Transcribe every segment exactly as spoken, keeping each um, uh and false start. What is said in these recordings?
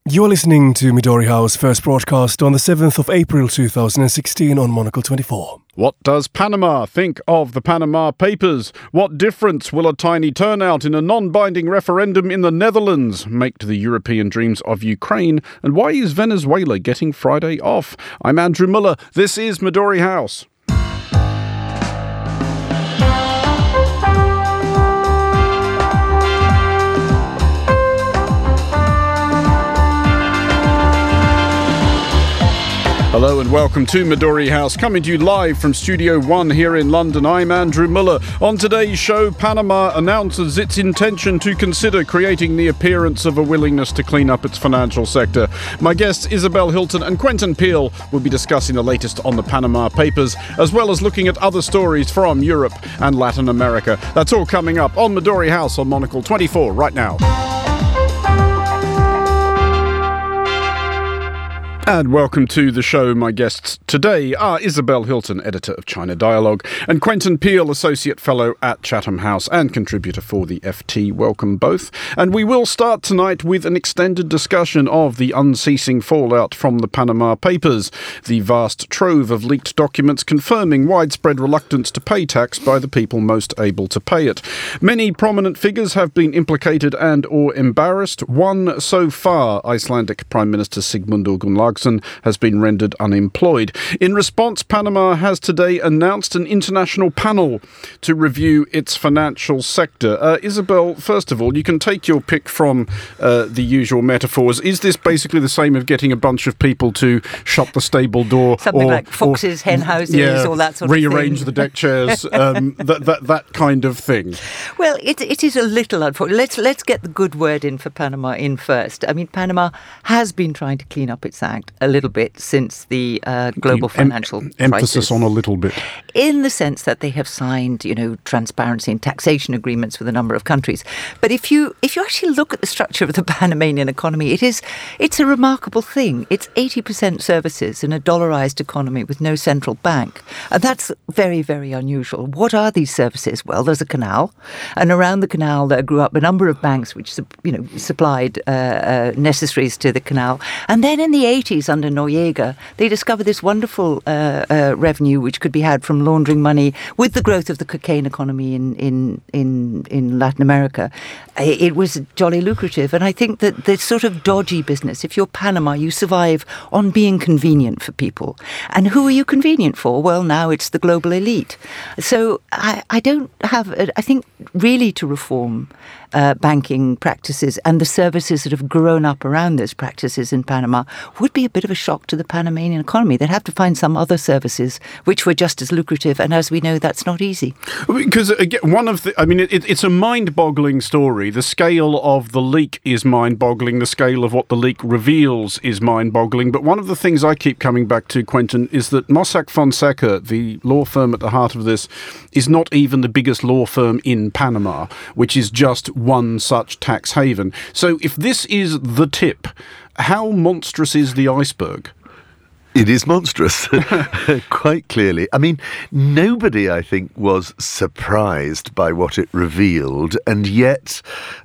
You're listening to Midori House, first broadcast on the seventh of April two thousand sixteen on Monocle twenty-four. What does Panama think of the Panama Papers? What difference will a tiny turnout in a non-binding referendum in the Netherlands make to the European dreams of Ukraine? And why is Venezuela getting Friday off? I'm Andrew Muller. This is Midori House. Hello and welcome to Midori House, coming to you live from Studio One here in London. I'm Andrew Muller. On today's show, Panama announces its intention to consider creating the appearance of a willingness to clean up its financial sector. My guests Isabel Hilton and Quentin Peel will be discussing the latest on the Panama Papers, as well as looking at other stories from Europe and Latin America. That's all coming up on Midori House on Monocle twenty-four right now. And welcome to the show. My guests today are Isabel Hilton, editor of China Dialogue, and Quentin Peel, associate fellow at Chatham House and contributor for the F T. Welcome both. And we will start tonight with an extended discussion of the unceasing fallout from the Panama Papers, the vast trove of leaked documents confirming widespread reluctance to pay tax by the people most able to pay it. Many prominent figures have been implicated and or embarrassed. One so far, Icelandic Prime Minister Sigmundur Gunnlaugsson, has been rendered unemployed. In response, Panama has today announced an international panel to review its financial sector. Uh, Isabel, first of all, you can take your pick from uh, the usual metaphors. Is this basically the same of getting a bunch of people to shut the stable door? Something or, like foxes, hen houses, yeah, all that sort of thing. Rearrange the deck chairs, um, that, that that kind of thing. Well, it, it is a little unfortunate. Let's, let's get the good word in for Panama in first. I mean, Panama has been trying to clean up its act a little bit since the uh, global financial em- crisis. Emphasis on a little bit. In the sense that they have signed, you know, transparency and taxation agreements with a number of countries. But if you if you actually look at the structure of the Panamanian economy, it is it's a remarkable thing. It's eighty percent services in a dollarized economy with no central bank. And that's very, very unusual. What are these services? Well, there's a canal. And around the canal, there grew up a number of banks which, you know, supplied uh, uh, necessaries to the canal. And then in the eighties, under Noriega, they discovered this wonderful uh, uh, revenue which could be had from laundering money with the growth of the cocaine economy in in in, in Latin America. It was jolly lucrative, and I think that this sort of dodgy business, if you're Panama, you survive on being convenient for people. And who are you convenient for? Well, now it's the global elite. So I, I don't have, I think really to reform Uh, banking practices and the services that have grown up around those practices in Panama would be a bit of a shock to the Panamanian economy. They'd have to find some other services which were just as lucrative, and as we know, that's not easy. Because again, one of the, I mean, it, it's a mind-boggling story. The scale of the leak is mind-boggling. The scale of what the leak reveals is mind-boggling. But one of the things I keep coming back to, Quentin, is that Mossack Fonseca, the law firm at the heart of this, is not even the biggest law firm in Panama, which is just one such tax haven. So if this is the tip, how monstrous is the iceberg? It is monstrous, quite clearly. I mean, nobody, I think, was surprised by what it revealed, and yet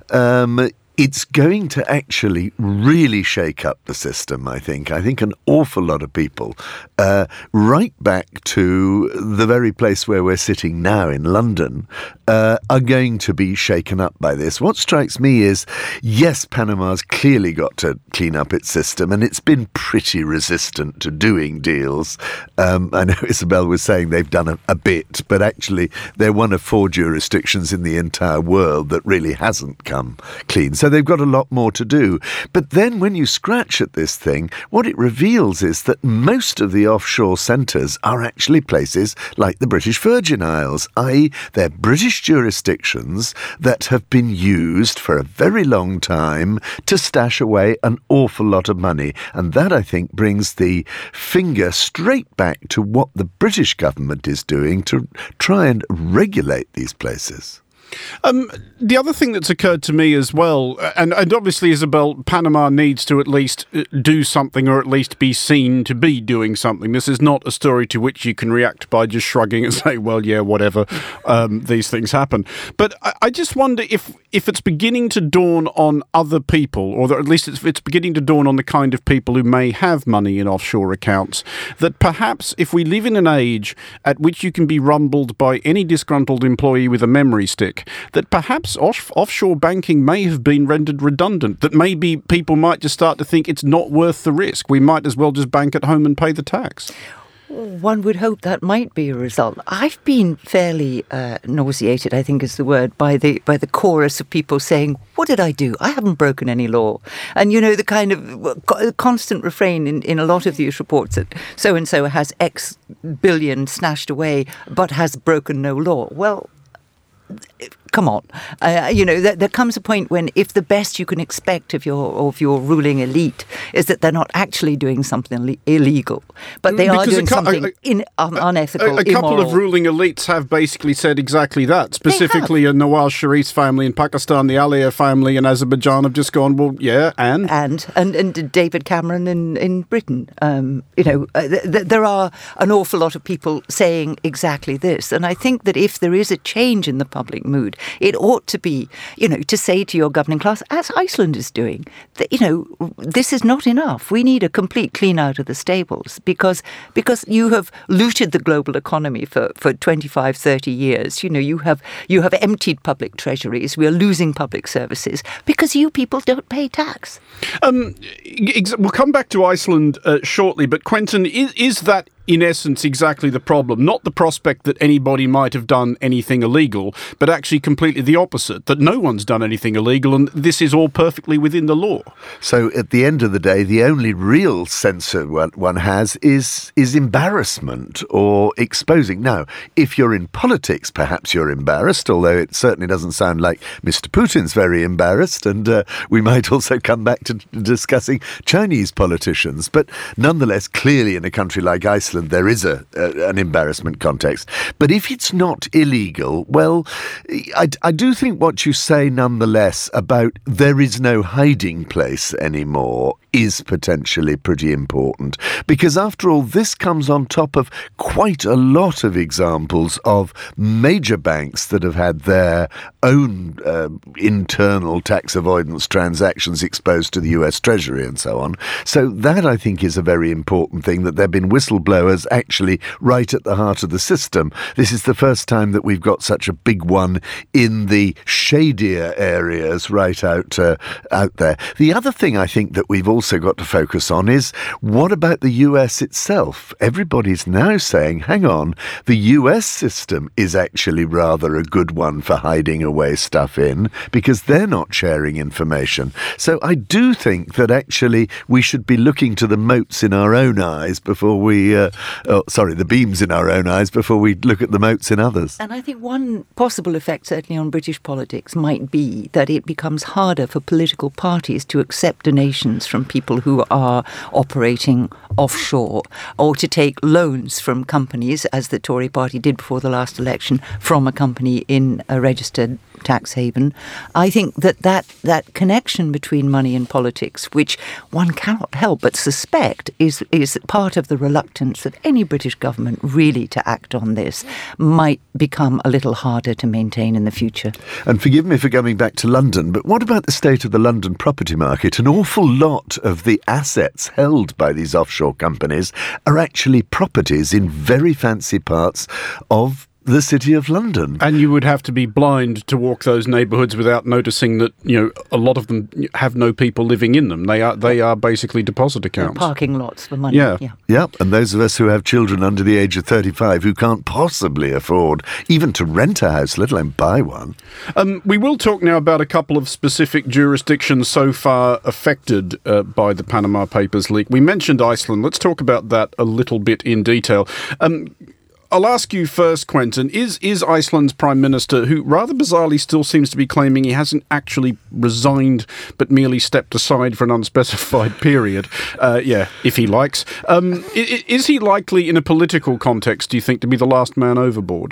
um, it's going to actually really shake up the system, I think. I think an awful lot of people, uh, right back to the very place where we're sitting now in London, uh, are going to be shaken up by this. What strikes me is, yes, Panama's clearly got to clean up its system, and it's been pretty resistant to doing deals. Um, I know Isabel was saying they've done a, a bit, but actually they're one of four jurisdictions in the entire world that really hasn't come clean. So they've got a lot more to do. But then when you scratch at this thing, what it reveals is that most of the offshore centres are actually places like the British Virgin Isles, that is they're British jurisdictions that have been used for a very long time to stash away an awful lot of money. And that, I think, brings the finger straight back to what the British government is doing to try and regulate these places. Um, the other thing that's occurred to me as well, and, and obviously, Isabel, Panama needs to at least do something, or at least be seen to be doing something. This is not a story to which you can react by just shrugging and say, well, yeah, whatever, um, these things happen. But I, I just wonder if, if it's beginning to dawn on other people, or at least it's, it's beginning to dawn on the kind of people who may have money in offshore accounts, that perhaps if we live in an age at which you can be rumbled by any disgruntled employee with a memory stick, that perhaps off- offshore banking may have been rendered redundant, that maybe people might just start to think it's not worth the risk. We might as well just bank at home and pay the tax. One would hope that might be a result. I've been fairly uh, nauseated, I think is the word, by the by the chorus of people saying, what did I do? I haven't broken any law. And, you know, the kind of constant refrain in, in a lot of these reports that so-and-so has X billion snatched away but has broken no law. Well, come on. Uh, you know, there, there comes a point when if the best you can expect of your of your ruling elite is that they're not actually doing something le- illegal, but they because are doing co- something a, in, um, unethical, A, a couple immoral. of ruling elites have basically said exactly that. Specifically, a Nawaz Sharif's family in Pakistan, the Aliyev family in Azerbaijan have just gone, well, yeah, and? And and, and David Cameron in, in Britain. Um, you know, uh, th- th- there are an awful lot of people saying exactly this. And I think that if there is a change in the public mood, it ought to be, you know, to say to your governing class, as Iceland is doing, that, you know, this is not enough. We need a complete clean out of the stables because because you have looted the global economy for, for twenty-five, thirty years. You know, you have you have emptied public treasuries. We are losing public services because you people don't pay tax. Um, ex- we'll come back to Iceland uh, shortly, but Quentin, is, is that in essence exactly the problem? Not the prospect that anybody might have done anything illegal, but actually completely the opposite, that no one's done anything illegal and this is all perfectly within the law. So at the end of the day, the only real censor one, one has is is embarrassment or exposing. Now, if you're in politics, perhaps you're embarrassed, although it certainly doesn't sound like Mister Putin's very embarrassed, and uh, we might also come back to discussing Chinese politicians. But nonetheless, clearly in a country like Iceland, there is a, a an embarrassment context. But if it's not illegal, well, I, I do think what you say nonetheless about there is no hiding place anymore is potentially pretty important. Because after all, this comes on top of quite a lot of examples of major banks that have had their own uh, internal tax avoidance transactions exposed to the U S Treasury and so on. So that, I think, is a very important thing, that there have been whistleblowers actually right at the heart of the system. This is the first time that we've got such a big one in the shadier areas right out, uh, out there. The other thing I think that we've also got to focus on is, what about the U S itself? Everybody's now saying, hang on, the U S system is actually rather a good one for hiding away stuff in, because they're not sharing information. So I do think that actually we should be looking to the motes in our own eyes before we, uh, oh, sorry, the beams in our own eyes before we look at the motes in others. And I think one possible effect, certainly on British politics, might be that it becomes harder for political parties to accept donations from people who are operating offshore, or to take loans from companies, as the Tory party did before the last election, from a company in a registered tax haven. I think that that, that connection between money and politics, which one cannot help but suspect is, is part of the reluctance of any British government really to act on this, might become a little harder to maintain in the future. And forgive me for coming back to London, but what about the state of the London property market? An awful lot of the assets held by these offshore companies are actually properties in very fancy parts of the City of London. And you would have to be blind to walk those neighbourhoods without noticing that, you know, a lot of them have no people living in them. They are they are basically deposit accounts. They're parking lots for money. Yeah. yeah. Yeah, and those of us who have children under the age of thirty-five who can't possibly afford even to rent a house, let alone buy one. Um, we will talk now about a couple of specific jurisdictions so far affected uh, by the Panama Papers leak. We mentioned Iceland. Let's talk about that a little bit in detail. Um, I'll ask you first, Quentin, is is Iceland's Prime Minister, who rather bizarrely still seems to be claiming he hasn't actually resigned but merely stepped aside for an unspecified period, uh, yeah, if he likes, um, is, is he likely in a political context, do you think, to be the last man overboard?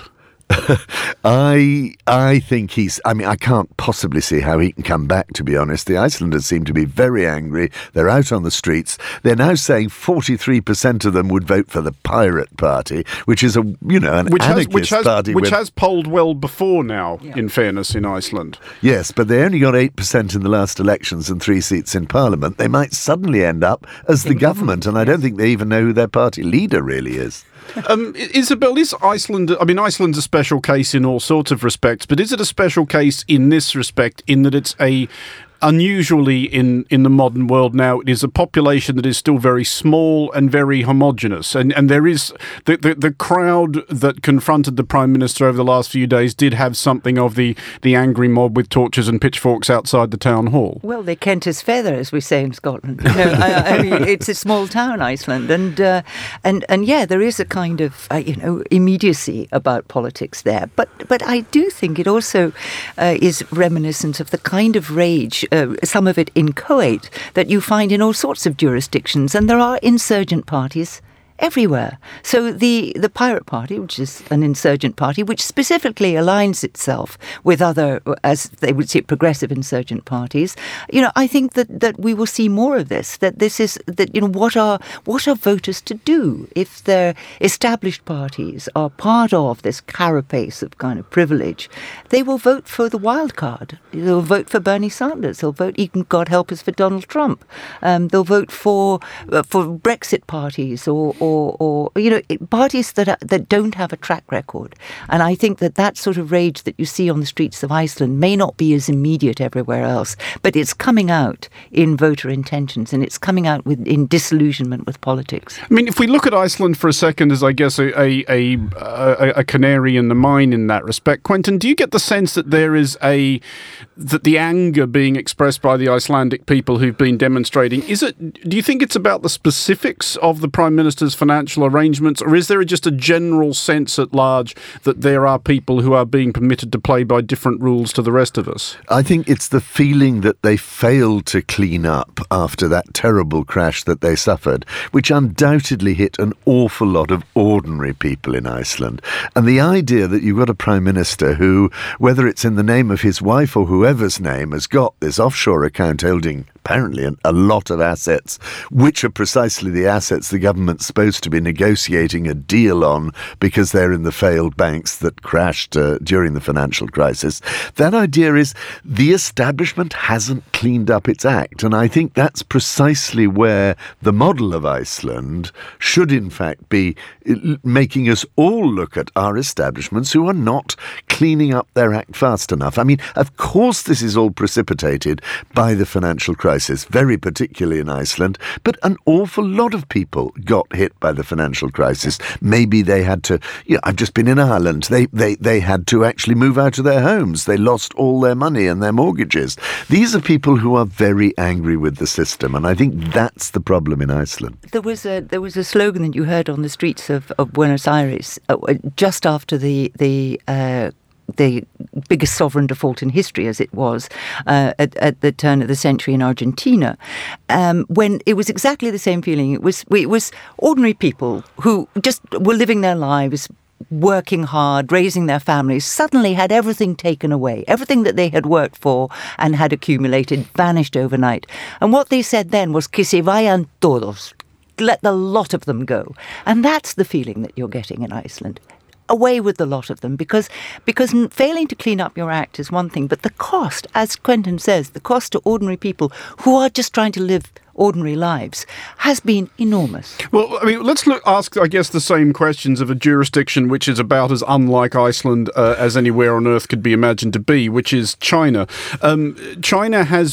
I I think he's... I mean, I can't possibly see how he can come back, to be honest. The Icelanders seem to be very angry. They're out on the streets. They're now saying forty-three percent of them would vote for the Pirate Party, which is a, you know, an which anarchist has, which has, party. Which with, has polled well before now, yeah. in fairness, in Iceland. Yes, but they only got eight percent in the last elections and three seats in Parliament. They might suddenly end up as the government, and I don't think they even know who their party leader really is. Um, Isabel, is Iceland... I mean, Iceland's a special case in all sorts of respects, but is it a special case in this respect, in that it's a... Unusually in, in the modern world now, it is a population that is still very small and very homogenous. And, and there is... The, the, the crowd that confronted the Prime Minister over the last few days did have something of the, the angry mob with torches and pitchforks outside the town hall. Well, they kent his feather, as we say in Scotland. You know, I, I mean, it's a small town, Iceland. And, uh, and, and yeah, there is a kind of, uh, you know, immediacy about politics there. But, but I do think it also uh, is reminiscent of the kind of rage, Uh, some of it inchoate, that you find in all sorts of jurisdictions, and there are insurgent parties everywhere. So the, the Pirate Party, which is an insurgent party, which specifically aligns itself with other, as they would say, progressive insurgent parties, you know, I think that, that we will see more of this, that this is, that, you know, what are, what are voters to do if their established parties are part of this carapace of kind of privilege? They will vote for the wild card. They'll vote for Bernie Sanders. They'll vote, even God help us, for Donald Trump. Um, they'll vote for, uh, for Brexit parties or, or Or, or you know, parties that are, that don't have a track record. And I think that that sort of rage that you see on the streets of Iceland may not be as immediate everywhere else, but it's coming out in voter intentions, and it's coming out with, in disillusionment with politics. I mean, if we look at Iceland for a second as, I guess, a, a, a, a, a canary in the mine in that respect, Quentin, do you get the sense that there is a... that the anger being expressed by the Icelandic people who've been demonstrating, is it... do you think it's about the specifics of the Prime Minister's financial arrangements, or is there just a general sense at large that there are people who are being permitted to play by different rules to the rest of us? I think it's the feeling that they failed to clean up after that terrible crash that they suffered, which undoubtedly hit an awful lot of ordinary people in Iceland. And the idea that you've got a Prime Minister who, whether it's in the name of his wife or whoever's name, has got this offshore account holding apparently an, a lot of assets, which are precisely the assets the government's supposed to be negotiating a deal on because they're in the failed banks that crashed uh, during the financial crisis. That idea is the establishment hasn't cleaned up its act, and I think that's precisely where the model of Iceland should in fact be making us all look at our establishments who are not cleaning up their act fast enough. I mean, of course this is all precipitated by the financial crisis. Crisis, very particularly in Iceland, but an awful lot of people got hit by the financial crisis. Maybe they had to, you know, I've just been in Ireland, they, they, they had to actually move out of their homes. They lost all their money and their mortgages. These are people who are very angry with the system, and I think that's the problem in Iceland. There was a there was a slogan that you heard on the streets of, of Buenos Aires uh, just after the, the uh, the biggest sovereign default in history, as it was uh, at, at the turn of the century in Argentina, um, when it was exactly the same feeling. It was it was ordinary people who just were living their lives, working hard, raising their families, suddenly had everything taken away. Everything that they had worked for and had accumulated vanished overnight. And what they said then was, que se vayan todos. Let the lot of them go. And that's the feeling that you're getting in Iceland. Away with the lot of them, because because failing to clean up your act is one thing, but the cost, as Quentin says, the cost to ordinary people who are just trying to live ordinary lives has been enormous. Well, I mean, let's look, ask, I guess, the same questions of a jurisdiction which is about as unlike Iceland uh, as anywhere on earth could be imagined to be, which is China. Um, China has...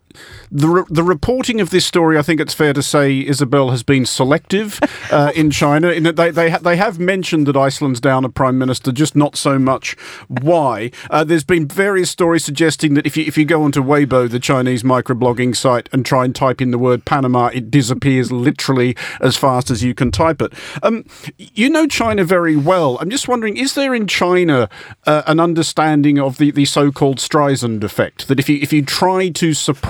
The re- the reporting of this story, I think it's fair to say, Isabel, has been selective uh, in China. In that they they, ha- they have mentioned that Iceland's down a prime minister, just not so much why. Uh, there's been various stories suggesting that if you if you go onto Weibo, the Chinese microblogging site, and try and type in the word Panama, it disappears literally as fast as you can type it. Um, you know China very well. I'm just wondering, is there in China uh, an understanding of the, the so-called Streisand effect, that if you if you try to suppress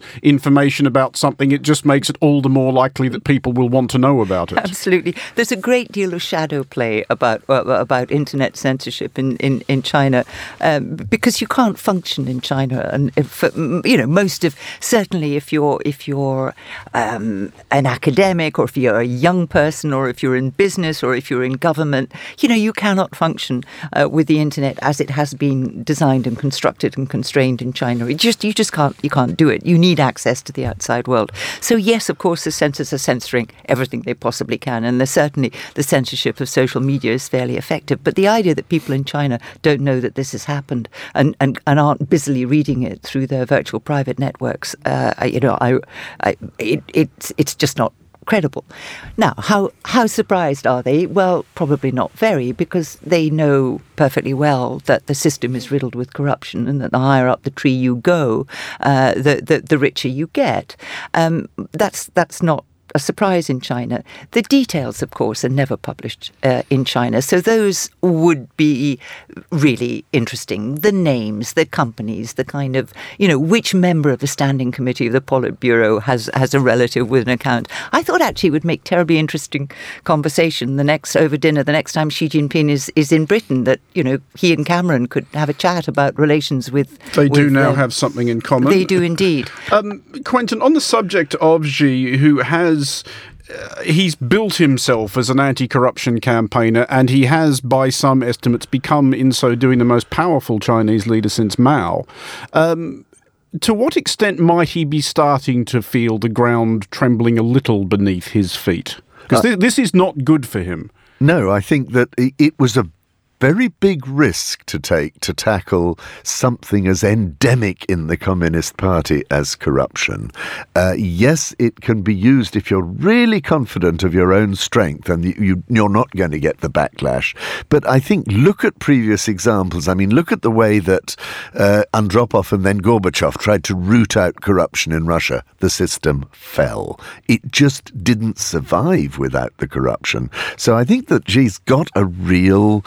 information about something, it just makes it all the more likely that people will want to know about it. Absolutely. There's a great deal of shadow play about uh, about internet censorship in, in, in China, um, because you can't function in China. And if, you know, most of, certainly if you're, if you're um, an academic, or if you're a young person, or if you're in business, or if you're in government, you know, you cannot function uh, with the internet as it has been designed and constructed and constrained in China. It just you just can't you can't do it. You need access to the outside world. So yes, of course, the censors are censoring everything they possibly can, and there's certainly the censorship of social media is fairly effective. But the idea that people in China don't know that this has happened and, and, and aren't busily reading it through their virtual private networks, uh, you know, I, I it, it's it's just not credible. Now, how how surprised are they? Well, probably not very, because they know perfectly well that the system is riddled with corruption, and that the higher up the tree you go, uh, the, the the richer you get. Um, that's that's not a surprise in China. The details, of course, are never published uh, in China, so those would be really interesting. The names, the companies, the kind of, you know, which member of the standing committee of the Politburo has has a relative with an account. I thought actually it would make terribly interesting conversation the next over dinner, the next time Xi Jinping is, is in Britain, that, you know, he and Cameron could have a chat about relations with... They do with, now uh, have something in common. They do indeed. Um, Quentin, on the subject of Xi, who has Uh, he's built himself as an anti-corruption campaigner, and he has, by some estimates, become, in so doing, the most powerful Chinese leader since Mao. Um, to what extent might he be starting to feel the ground trembling a little beneath his feet? Because uh, th- this is not good for him. No, I think that it was a very big risk to take to tackle something as endemic in the Communist Party as corruption. Uh, yes, it can be used if you're really confident of your own strength and you, you, you're not going to get the backlash. But I think, look at previous examples. I mean, look at the way that uh, Andropov and then Gorbachev tried to root out corruption in Russia. The system fell. It just didn't survive without the corruption. So I think that Xi's got a real...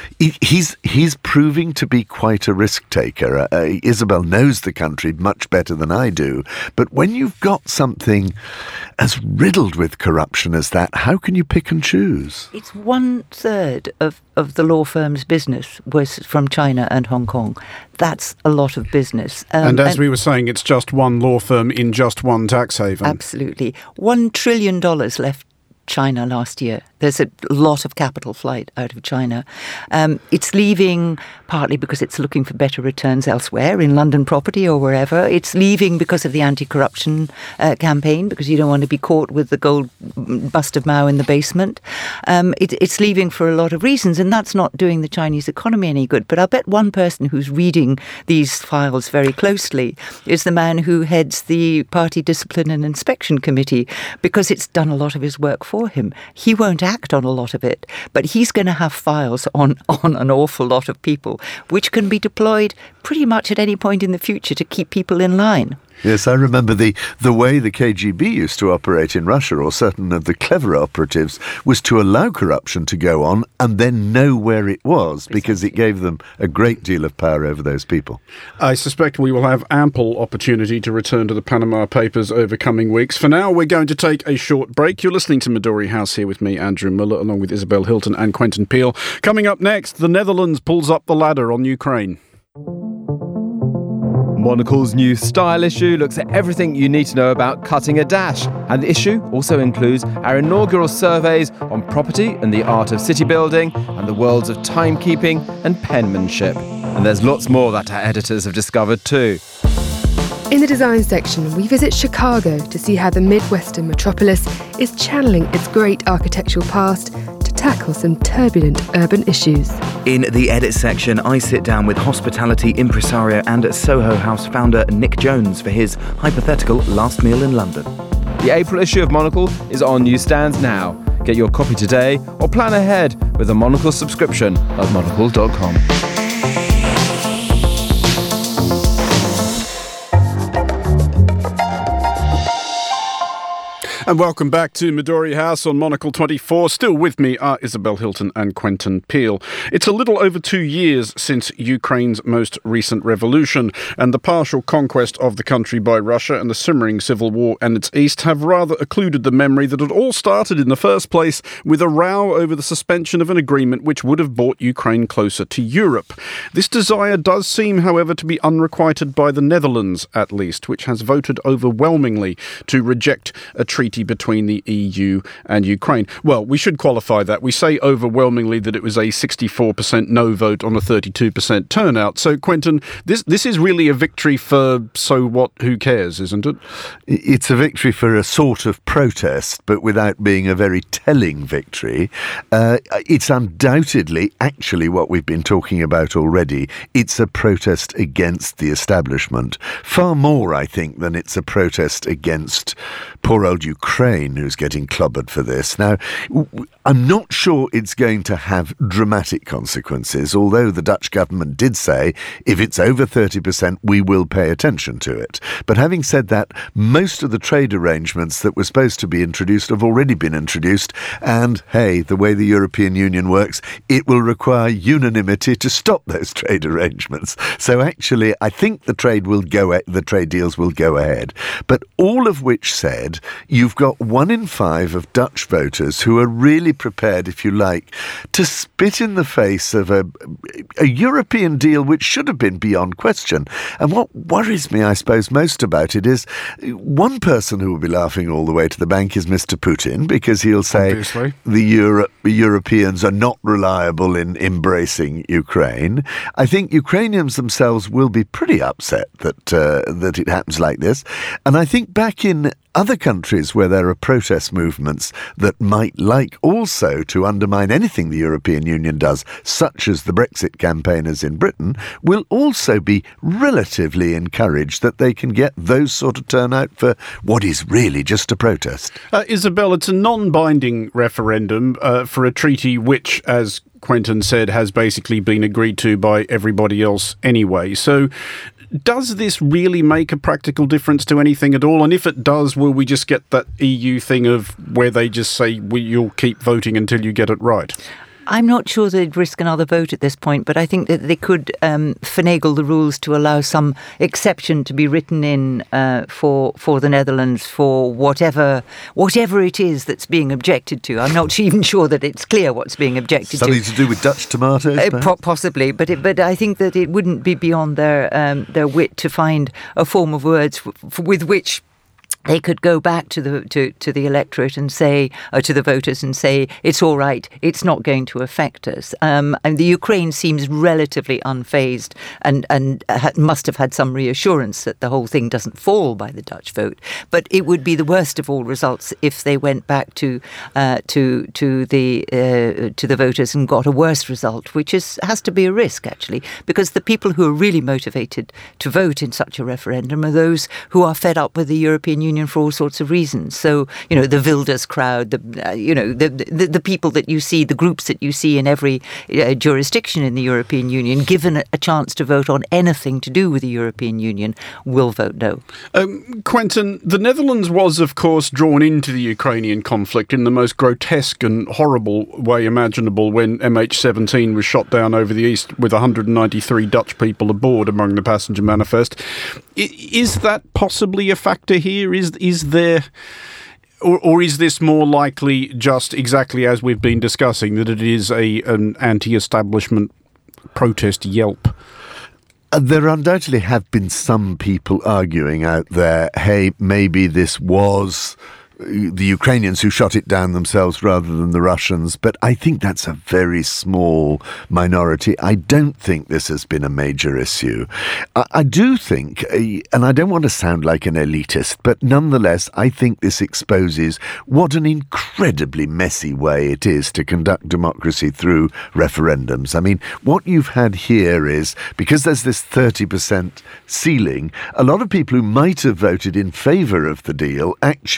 He's he's proving to be quite a risk taker. Uh, Isabel knows the country much better than I do. But when you've got something as riddled with corruption as that, how can you pick and choose? It's one third of, of the law firm's business was from China and Hong Kong. That's a lot of business. Um, and as and we were saying, it's just one law firm in just one tax haven. Absolutely. One trillion dollars left China last year. There's a lot of capital flight out of China. Um, it's leaving partly because it's looking for better returns elsewhere, in London property or wherever. It's leaving because of the anti-corruption uh, campaign, because you don't want to be caught with the gold bust of Mao in the basement. Um, it, it's leaving for a lot of reasons, and that's not doing the Chinese economy any good. But I'll bet one person who's reading these files very closely is the man who heads the Party Discipline and Inspection Committee, because it's done a lot of his work for him. He won't act on a lot of it, but he's going to have files on, on an awful lot of people, which can be deployed pretty much at any point in the future to keep people in line. Yes, I remember the, the way the K G B used to operate in Russia, or certain of the clever operatives, was to allow corruption to go on and then know where it was, because it gave them a great deal of power over those people. I suspect we will have ample opportunity to return to the Panama Papers over coming weeks. For now, we're going to take a short break. You're listening to Midori House here with me, Andrew Muller, along with Isabel Hilton and Quentin Peel. Coming up next, the Netherlands pulls up the ladder on Ukraine. Monocle's new style issue looks at everything you need to know about cutting a dash, and the issue also includes our inaugural surveys on property and the art of city building, and the worlds of timekeeping and penmanship. And there's lots more that our editors have discovered too. In the design section, we visit Chicago to see how the Midwestern metropolis is channeling its great architectural past to tackle some turbulent urban issues. In the edit section, I sit down with hospitality impresario and Soho House founder Nick Jones for his hypothetical last meal in London. The April issue of Monocle is on newsstands now. Get your copy today or plan ahead with a Monocle subscription at monocle dot com. And welcome back to Midori House on Monocle twenty-four. Still with me are Isabel Hilton and Quentin Peel. It's a little over two years since Ukraine's most recent revolution, and the partial conquest of the country by Russia and the simmering civil war in its east have rather occluded the memory that it all started in the first place with a row over the suspension of an agreement which would have brought Ukraine closer to Europe. This desire does seem, however, to be unrequited by the Netherlands, at least, which has voted overwhelmingly to reject a treaty between the E U and Ukraine. Well, we should qualify that. We say overwhelmingly that it was a sixty-four percent no vote on a thirty-two percent turnout. So, Quentin, this this is really a victory for so what, who cares, isn't it? It's a victory for a sort of protest, but without being a very telling victory. Uh, it's undoubtedly actually what we've been talking about already. It's a protest against the establishment. Far more, I think, than it's a protest against poor old Ukraine, who's getting clobbered for this. Now, I'm not sure it's going to have dramatic consequences, although the Dutch government did say if it's over thirty percent, we will pay attention to it. But having said that, most of the trade arrangements that were supposed to be introduced have already been introduced. And, hey, the way the European Union works, it will require unanimity to stop those trade arrangements. So actually, I think the trade will go, the trade deals will go ahead. But all of which said, you've got one in five of Dutch voters who are really prepared, if you like, to spit in the face of a, a European deal which should have been beyond question. And what worries me, I suppose, most about it is one person who will be laughing all the way to the bank is Mister Putin, because he'll say Obviously. the Euro- Europeans are not reliable in embracing Ukraine. I think Ukrainians themselves will be pretty upset that uh, that it happens like this. And I think back in other countries where there are protest movements that might like also to undermine anything the European Union does, such as the Brexit campaigners in Britain, will also be relatively encouraged that they can get those sort of turnout for what is really just a protest. Uh, Isabel, it's a non-binding referendum uh, for a treaty which, as Quentin said, has basically been agreed to by everybody else anyway. So does this really make a practical difference to anything at all? And if it does, will we just get that E U thing of where they just say, well, you'll keep voting until you get it right? I'm not sure they'd risk another vote at this point, but I think that they could um, finagle the rules to allow some exception to be written in uh, for for the Netherlands for whatever whatever it is that's being objected to. I'm not even sure that it's clear what's being objected Something to. Something to do with Dutch tomatoes, uh, po- Possibly, but it, but I think that it wouldn't be beyond their um, their wit to find a form of words f- f- with which they could go back to the to, to the electorate and say, or to the voters and say, it's all right, it's not going to affect us. Um, and the Ukraine seems relatively unfazed and, and ha- must have had some reassurance that the whole thing doesn't fall by the Dutch vote. But it would be the worst of all results if they went back to uh, to to the uh, to the voters and got a worse result, which is has to be a risk, actually, because the people who are really motivated to vote in such a referendum are those who are fed up with the European Union for all sorts of reasons. So, you know, the Wilders crowd, the uh, you know, the, the the people that you see, the groups that you see in every uh, jurisdiction in the European Union, given a, a chance to vote on anything to do with the European Union, will vote no. Um, Quentin, the Netherlands was, of course, drawn into the Ukrainian conflict in the most grotesque and horrible way imaginable when M H seventeen was shot down over the east with one hundred ninety-three Dutch people aboard among the passenger manifest. I, is that possibly a factor here? Is is there, or, or is this more likely just exactly as we've been discussing, that it is a an anti-establishment protest yelp? Uh, there undoubtedly have been some people arguing out there, hey, maybe this was the Ukrainians who shot it down themselves rather than the Russians, but I think that's a very small minority. I don't think this has been a major issue. I, I do think, and I don't want to sound like an elitist, but nonetheless, I think this exposes what an incredibly messy way it is to conduct democracy through referendums. I mean, what you've had here is, because there's this thirty percent ceiling, a lot of people who might have voted in favour of the deal actually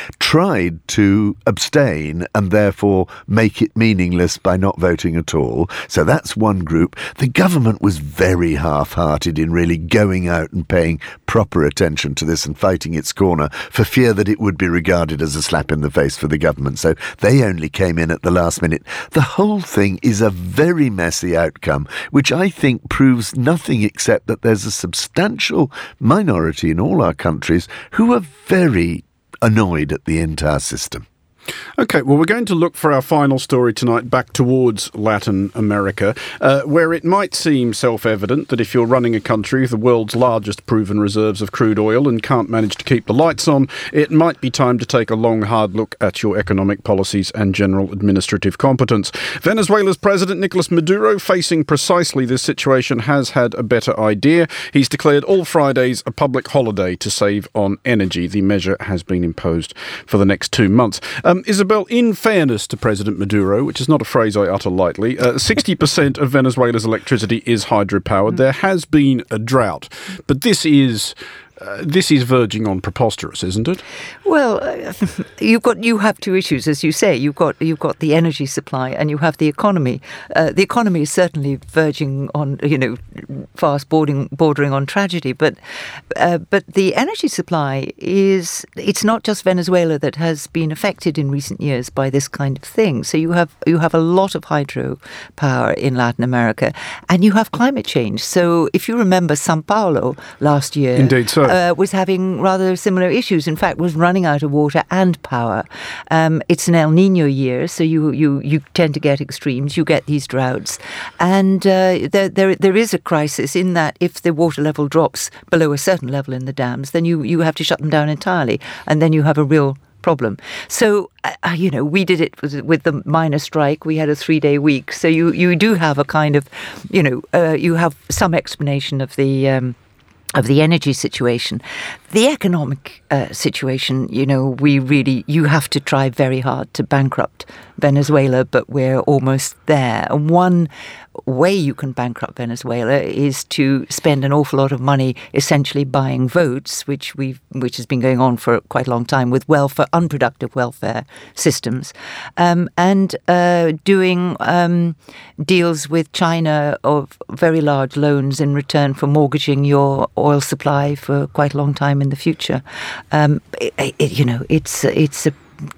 tried to abstain and therefore make it meaningless by not voting at all. So that's one group. The government was very half-hearted in really going out and paying proper attention to this and fighting its corner for fear that it would be regarded as a slap in the face for the government. So they only came in at the last minute. The whole thing is a very messy outcome, which I think proves nothing except that there's a substantial minority in all our countries who are very annoyed at the entire system. OK, well, we're going to look for our final story tonight back towards Latin America, uh, where it might seem self-evident that if you're running a country with the world's largest proven reserves of crude oil and can't manage to keep the lights on, it might be time to take a long, hard look at your economic policies and general administrative competence. Venezuela's President Nicolas Maduro, facing precisely this situation, has had a better idea. He's declared all Fridays a public holiday to save on energy. The measure has been imposed for the next two months. Um, Isabel, in fairness to President Maduro, which is not a phrase I utter lightly, uh, sixty percent of Venezuela's electricity is hydropowered. There has been a drought, but this is... Uh, this is verging on preposterous, isn't it? Well, uh, you've got you have two issues, as you say. You've got you've got the energy supply, and you have the economy. Uh, the economy is certainly verging on, you know, fast bordering bordering on tragedy. But uh, but the energy supply is it's not just Venezuela that has been affected in recent years by this kind of thing. So you have you have a lot of hydro power in Latin America, and you have climate change. So if you remember, Sao Paulo last year, indeed, so. Uh, was having rather similar issues. In fact, was running out of water and power. Um, it's an El Nino year, so you, you, you tend to get extremes. You get these droughts. And uh, there, there there is a crisis in that if the water level drops below a certain level in the dams, then you, you have to shut them down entirely. And then you have a real problem. So, uh, you know, we did it with, with the miners' strike. We had a three-day week. So you, you do have a kind of, you know, uh, you have some explanation of the... Um, of the energy situation. The economic uh, situation, you know, we really, you have to try very hard to bankrupt Venezuela, but we're almost there. And one way you can bankrupt Venezuela is to spend an awful lot of money essentially buying votes, which we've which has been going on for quite a long time with welfare, unproductive welfare systems, um, and uh, doing um, deals with China of very large loans in return for mortgaging your oil supply for quite a long time in the future. Um, it, it, you know, it's it's a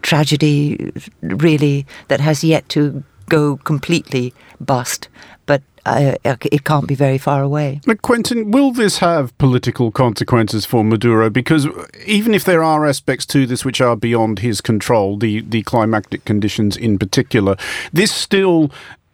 tragedy really that has yet to go completely bust, but uh, it can't be very far away. But Quentin, will this have political consequences for Maduro? Because even if there are aspects to this which are beyond his control, the, the climatic conditions in particular, this still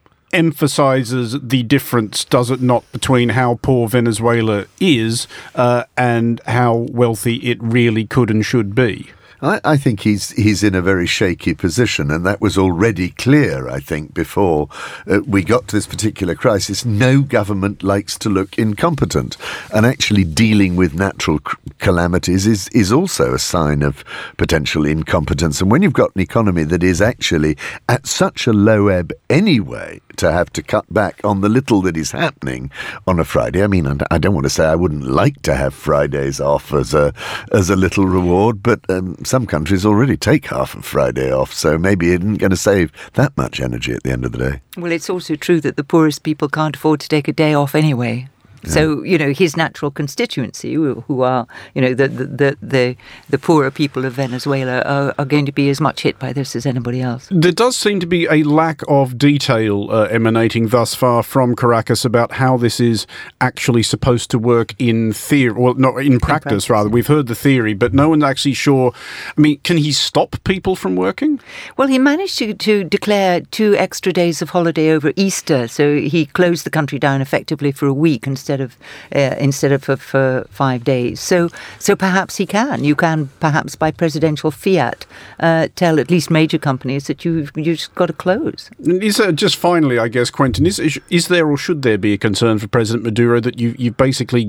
emphasizes the difference, does it not, between how poor Venezuela is uh, and how wealthy it really could and should be? I, I think he's he's in a very shaky position, and that was already clear, I think, before uh, we got to this particular crisis. No government likes to look incompetent, and actually dealing with natural c- calamities is, is also a sign of potential incompetence. And when you've got an economy that is actually at such a low ebb anyway, to have to cut back on the little that is happening on a Friday. I mean, I don't want to say I wouldn't like to have Fridays off as a as a little reward, but um, some countries already take half of Friday off, so maybe it isn't going to save that much energy at the end of the day. Well, it's also true that the poorest people can't afford to take a day off anyway. So, you know, his natural constituency, who are, you know, the the, the, the poorer people of Venezuela are, are going to be as much hit by this as anybody else. There does seem to be a lack of detail uh, emanating thus far from Caracas about how this is actually supposed to work in theory, well, not in practice, in practice rather. We've heard the theory, but no one's actually sure. I mean, can he stop people from working? Well, he managed to, to declare two extra days of holiday over Easter, so he closed the country down effectively for a week instead of uh, instead of for, for five days. So so perhaps he can. You can perhaps by presidential fiat uh, tell at least major companies that you've you just got to close. Is there, just finally, I guess, Quentin, is is there or should there be a concern for President Maduro that you you've basically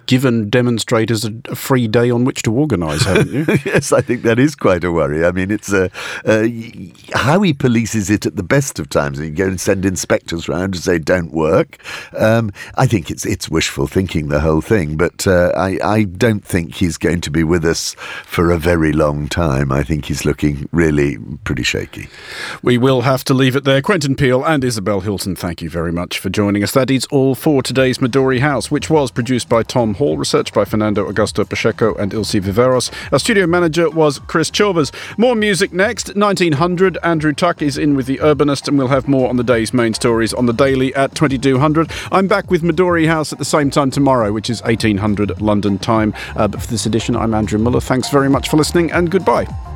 given demonstrators a, a free day on which to organise, haven't you? Yes, I think that is quite a worry. I mean, it's uh, uh, how he polices it at the best of times. You go and send inspectors round to say don't work. Um, I think it's it's wishful thinking, the whole thing. But uh, I, I don't think he's going to be with us for a very long time. I think he's looking really pretty shaky. We will have to leave it there. Quentin Peel and Isabel Hilton, thank you very much for joining us. That is all for today's Midori House, which was produced by Tom Hall, researched by Fernando Augusto Pacheco and Ilse Viveros. Our studio manager was Chris Chilvers. More music next. nineteen hundred, Andrew Tuck is in with The Urbanist, and we'll have more on the day's main stories on the Daily at twenty-two hundred. I'm back with Midori House at the same time tomorrow, which is eighteen hundred London time. Uh, but for this edition, I'm Andrew Muller. Thanks very much for listening, and goodbye.